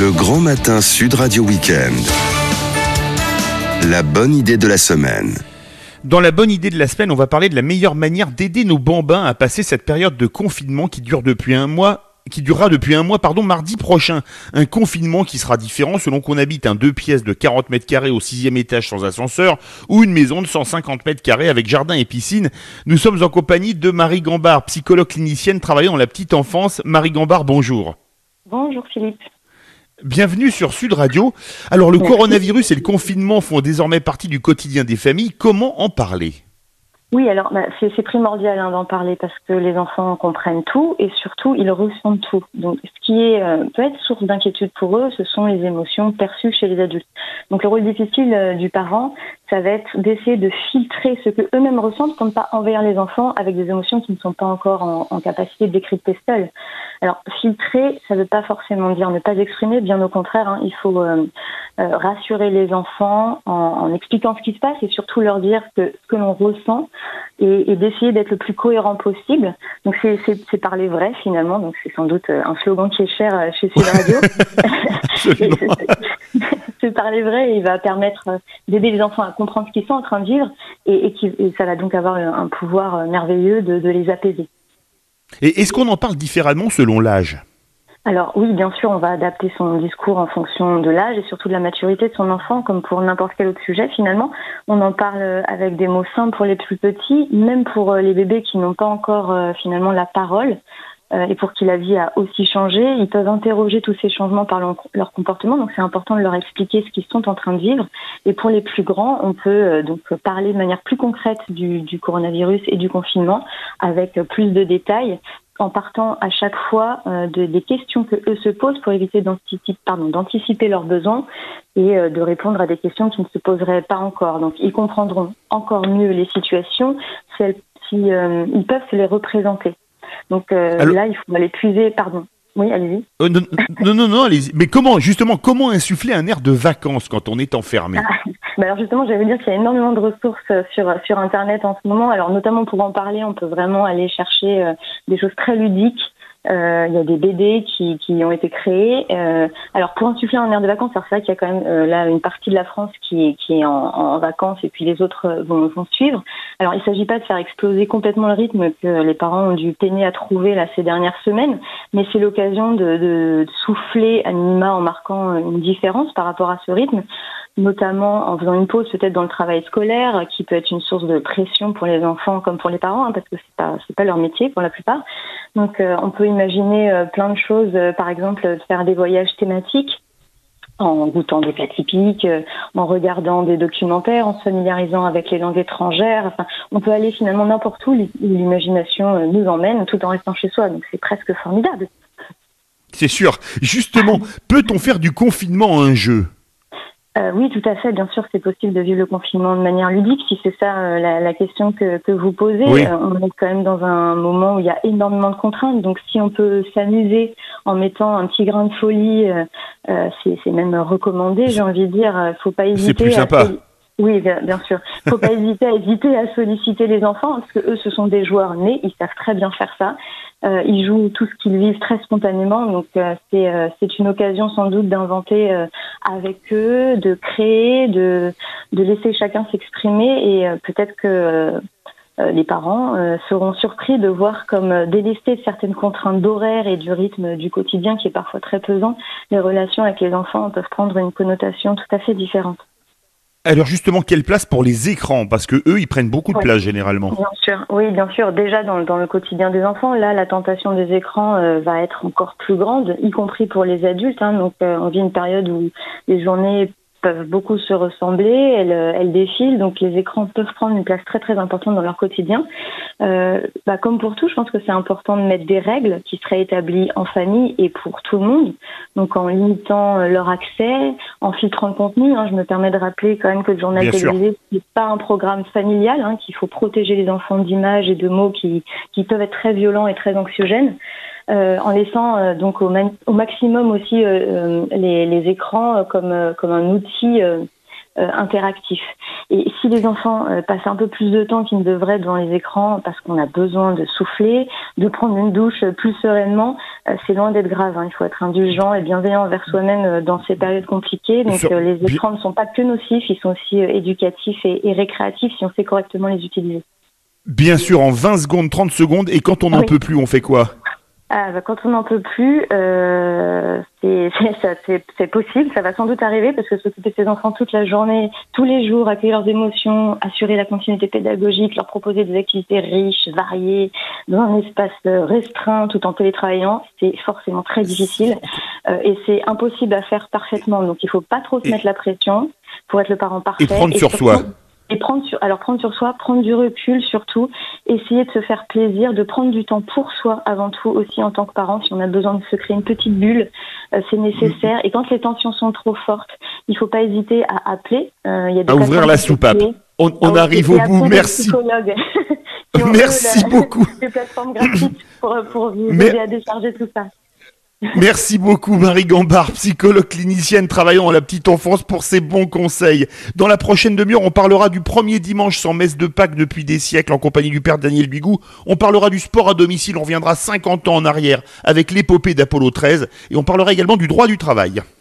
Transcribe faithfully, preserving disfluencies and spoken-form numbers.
Le Grand Matin Sud Radio Week-end. La bonne idée de la semaine. Dans la bonne idée de la semaine, on va parler de la meilleure manière d'aider nos bambins à passer cette période de confinement qui dure depuis un mois. qui durera depuis un mois, pardon, mardi prochain. Un confinement qui sera différent selon qu'on habite un deux pièces de quarante mètres carrés au sixième étage sans ascenseur ou une maison de cent cinquante mètres carrés avec jardin et piscine. Nous sommes en compagnie de Marie Gambard, psychologue clinicienne travaillant dans la petite enfance. Marie Gambard, bonjour. Bonjour Philippe. Bienvenue sur Sud Radio. Alors le Merci. Coronavirus et le confinement font désormais partie du quotidien des familles. Comment en parler ? Oui, alors bah, c'est, c'est primordial hein, d'en parler parce que les enfants comprennent tout et surtout ils ressentent tout. Donc ce qui est euh, peut être source d'inquiétude pour eux, ce sont les émotions perçues chez les adultes. Donc le rôle difficile euh, du parent, ça va être d'essayer de filtrer ce que eux-mêmes ressentent pour ne pas envahir les enfants avec des émotions qui ne sont pas encore en, en capacité de décrypter seuls. Alors filtrer, ça ne veut pas forcément dire ne pas exprimer, bien au contraire, hein, il faut euh, euh, rassurer les enfants en, en expliquant ce qui se passe et surtout leur dire que ce que l'on ressent et, et d'essayer d'être le plus cohérent possible. Donc c'est, c'est, c'est parler vrai finalement, donc c'est sans doute un slogan qui est cher chez Sud Radio. c'est, c'est parler vrai, il va permettre d'aider les enfants à comprendre ce qu'ils sont en train de vivre et, et, qui, et ça va donc avoir un pouvoir merveilleux de, de les apaiser. Et est-ce qu'on en parle différemment selon l'âge ? Alors oui, bien sûr, on va adapter son discours en fonction de l'âge et surtout de la maturité de son enfant, comme pour n'importe quel autre sujet finalement. On en parle avec des mots simples pour les plus petits, même pour les bébés qui n'ont pas encore euh, finalement la parole euh, et pour qui la vie a aussi changé. Ils peuvent interroger tous ces changements par leur, leur comportement, donc c'est important de leur expliquer ce qu'ils sont en train de vivre. Et pour les plus grands, on peut euh, donc parler de manière plus concrète du, du coronavirus et du confinement avec plus de détails, en partant à chaque fois euh, de, des questions que eux se posent pour éviter d'anticiper, pardon, d'anticiper leurs besoins et euh, de répondre à des questions qui ne se poseraient pas encore. Donc, ils comprendront encore mieux les situations si, elles, si euh, ils peuvent se les représenter. Donc euh, Alors... là, il faut aller puiser, pardon. Oui, allez-y. Euh, non, non, non, non, allez-y. Mais comment, justement, comment insuffler un air de vacances quand on est enfermé ? Ah, bah alors justement, j'allais dire qu'il y a énormément de ressources sur sur Internet en ce moment. Alors notamment pour en parler, on peut vraiment aller chercher euh, des choses très ludiques. Euh, il y a des B D qui, qui ont été créés. Euh, alors pour insuffler un air de vacances, alors c'est vrai qu'il y a quand même euh, là une partie de la France qui est, qui est en, en vacances et puis les autres vont, vont suivre. Alors il ne s'agit pas de faire exploser complètement le rythme que les parents ont dû peiner à trouver là ces dernières semaines, mais c'est l'occasion de, de souffler à minima en marquant une différence par rapport à ce rythme, notamment en faisant une pause peut-être dans le travail scolaire qui peut être une source de pression pour les enfants comme pour les parents hein, parce que c'est pas c'est pas leur métier pour la plupart. Donc euh, on peut imaginer euh, plein de choses, euh, par exemple faire des voyages thématiques en goûtant des plats typiques, euh, en regardant des documentaires, en se familiarisant avec les langues étrangères. Enfin, on peut aller finalement n'importe où, l'imagination euh, nous emmène tout en restant chez soi, donc c'est presque formidable. C'est sûr. Justement, peut-on faire du confinement un jeu ? Euh, oui, tout à fait. Bien sûr, c'est possible de vivre le confinement de manière ludique, si c'est ça euh, la, la question que, que vous posez. Oui. Euh, on est quand même dans un moment où il y a énormément de contraintes. Donc, si on peut s'amuser en mettant un petit grain de folie, euh, euh, c'est, c'est même recommandé, j'ai envie de dire. Euh, faut pas hésiter. C'est plus sympa. À... Oui, bien, bien sûr. Faut pas hésiter à hésiter à solliciter les enfants, parce que eux, ce sont des joueurs nés. Ils savent très bien faire ça. Euh, ils jouent tout ce qu'ils vivent très spontanément, donc euh, c'est euh, c'est une occasion sans doute d'inventer euh, avec eux, de créer, de de laisser chacun s'exprimer et euh, peut-être que euh, les parents euh, seront surpris de voir comme euh, délestés de certaines contraintes d'horaire et du rythme du quotidien qui est parfois très pesant, les relations avec les enfants peuvent prendre une connotation tout à fait différente. Alors justement, quelle place pour les écrans ? Parce que eux, ils prennent beaucoup de oui, place généralement. Bien sûr, oui, bien sûr. Déjà dans, dans le quotidien des enfants, là, la tentation des écrans euh, va être encore plus grande, y compris pour les adultes. Hein. Donc, euh, on vit une période où les journées peuvent beaucoup se ressembler, elles, elles défilent, donc les écrans peuvent prendre une place très très importante dans leur quotidien. Euh, bah, comme pour tout, je pense que c'est important de mettre des règles qui seraient établies en famille et pour tout le monde, donc en limitant leur accès, en filtrant le contenu. Hein, je me permets de rappeler quand même que le journal Bien télévisé n'est pas un programme familial, hein, qu'il faut protéger les enfants d'images et de mots qui, qui peuvent être très violents et très anxiogènes. Euh, en laissant euh, donc au, ma- au maximum aussi euh, euh, les, les écrans euh, comme, euh, comme un outil euh, euh, interactif. Et si les enfants euh, passent un peu plus de temps qu'ils ne devraient devant les écrans parce qu'on a besoin de souffler, de prendre une douche plus sereinement, euh, c'est loin d'être grave. Hein. Il faut être indulgent et bienveillant envers soi-même euh, dans ces périodes compliquées. Donc euh, les écrans ne sont pas que nocifs, ils sont aussi euh, éducatifs et, et récréatifs si on sait correctement les utiliser. Bien sûr, en vingt secondes, trente secondes, et quand on n'en oui. peut plus, on fait quoi ? Ah, bah, quand on n'en peut plus, euh, c'est, c'est, ça, c'est, c'est possible, ça va sans doute arriver parce que s'occuper de ses enfants toute la journée, tous les jours, accueillir leurs émotions, assurer la continuité pédagogique, leur proposer des activités riches, variées, dans un espace restreint tout en télétravaillant, c'est forcément très difficile euh, et c'est impossible à faire parfaitement. Donc il faut pas trop se et mettre la pression pour être le parent parfait. Et prendre et sur surtout, soi. Et prendre sur, alors prendre sur soi, prendre du recul surtout, essayer de se faire plaisir, de prendre du temps pour soi avant tout aussi en tant que parent. Si on a besoin de se créer une petite bulle, euh, c'est nécessaire. Et quand les tensions sont trop fortes, il ne faut pas hésiter à appeler. Euh, il y a des à ouvrir la soupape. On, on arrive au bout. Merci. Merci la, beaucoup. Des plateformes gratuites pour, pour vous Mais... aider à décharger tout ça. Merci beaucoup Marie Gambard, psychologue clinicienne travaillant à la petite enfance, pour ces bons conseils. Dans la prochaine demi-heure, on parlera du premier dimanche sans messe de Pâques depuis des siècles en compagnie du père Daniel Bigou. On parlera du sport à domicile, on reviendra cinquante ans en arrière avec l'épopée d'Apollo treize et on parlera également du droit du travail.